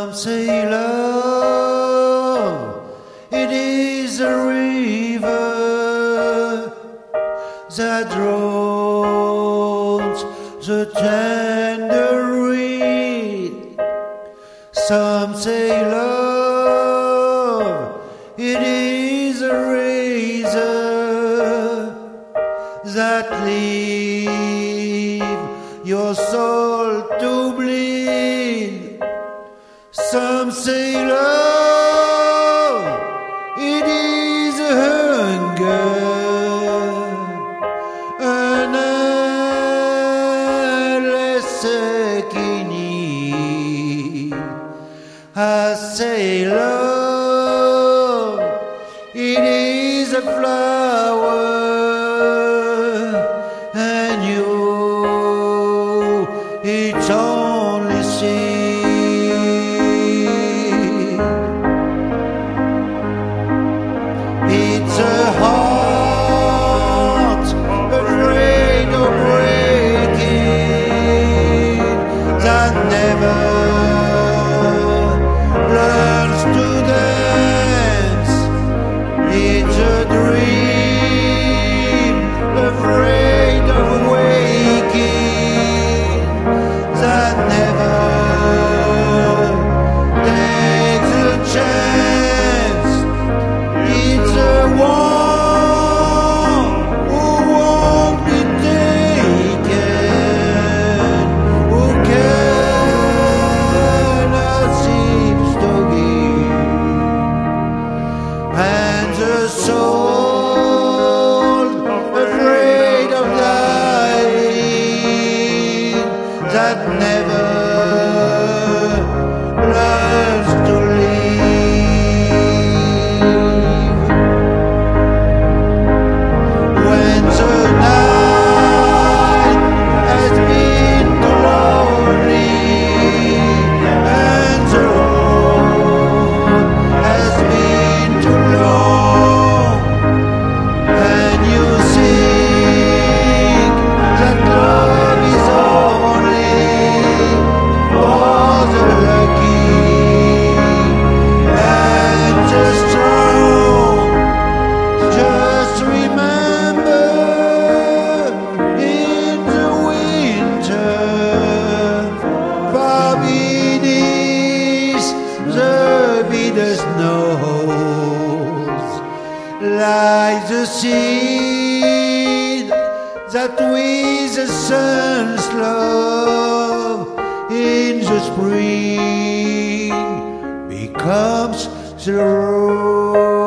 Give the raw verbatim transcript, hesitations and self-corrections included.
Some say love, it is a river that drowns the tender reed. Some say love, it is a razor that leave your soul to bleed. Some say love, it is a hunger, an endless agony. I say love, it is a flower, and you, it's only seed. It's a heart afraid of breaking that never learns to dance. It's a dream afraid of waking that never takes a chance. It's a one who won't be taken, who cannot seem to give, and the soul afraid of dying that never learns to live. When the night has been too lonely and the road has been too long, and you think that love is only for the lucky and the strong, just remember, in the winter, far beneath the bitter snows, lies the seed that with the sun's love in the spring becomes the rose.